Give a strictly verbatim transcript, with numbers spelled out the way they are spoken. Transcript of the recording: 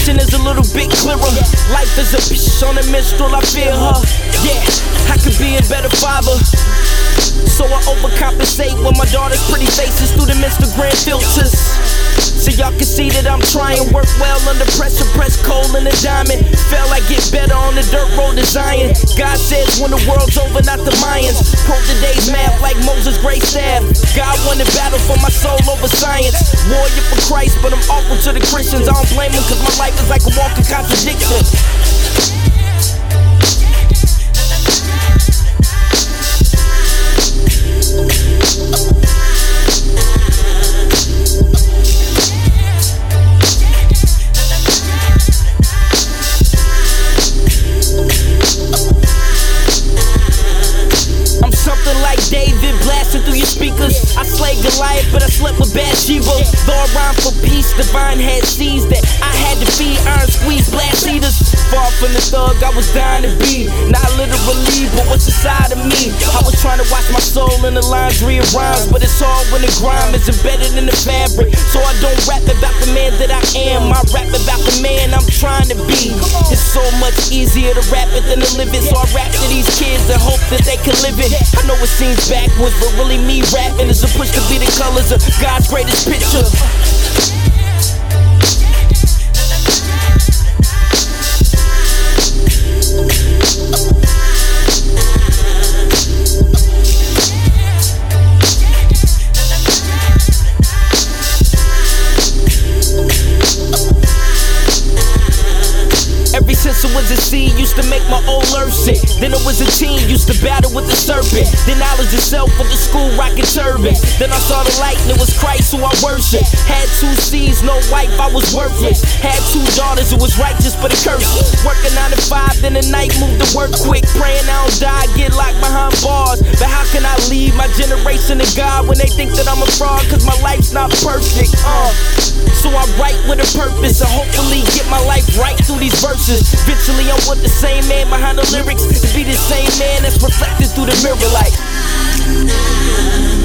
vision is a little bit clearer. Life is a bitch on a minstrel, I feel her. Yeah, I could be a better father. So I overcompensate when my daughter's pretty faces through them Instagram filters. So y'all can see that I'm trying, work well under pressure, press coal in a diamond. Feel like get better on the dirt road to Zion. God says when the world's over, not the Mayans. Quote today's math like Moses' great staff. God won the battle for my soul over science. Warrior for Christ, but I'm awful to the Christians. I don't blame them, cause my life is like a walking contradiction. David blasting through your speakers. I slayed Goliath, but I slept with Bathsheba. Though I rhyme for peace, divine had seeds that I had to feed. Iron squeeze, blast eaters. Far from the thug I was dying to be. Not literally, but what's inside of me. I was trying to wash my soul in the laundry of rhymes, but it's hard when the grime is embedded in the fabric. So I don't rap about the man that I am. I rap about the man I'm trying to be. It's so much easier to rap it than to live it. So I rap to these kids and hope that they can live it. I know it seems backwards, but really me rapping is a push to be the colors of God's greatest picture. Ever since I was a seed, used to make my old earth sick. Then I was a teen, used to battle with the serpent. Then knowledge itself with the school rocking turbans. Then I saw the light and it was Christ who I worship. Had two seeds, no wife, I was worthless. Had two daughters, it was righteous but a curse. Working nine to five, then the night moved to work quick. Praying I don't die, get locked behind bars. But how can I leave my generation to God when they think that I'm a fraud? Cause my life's not perfect, uh So I write with a purpose and hopefully get my life right through these verses. Eventually I want the same man behind the lyrics to be the same man that's reflected through the mirror like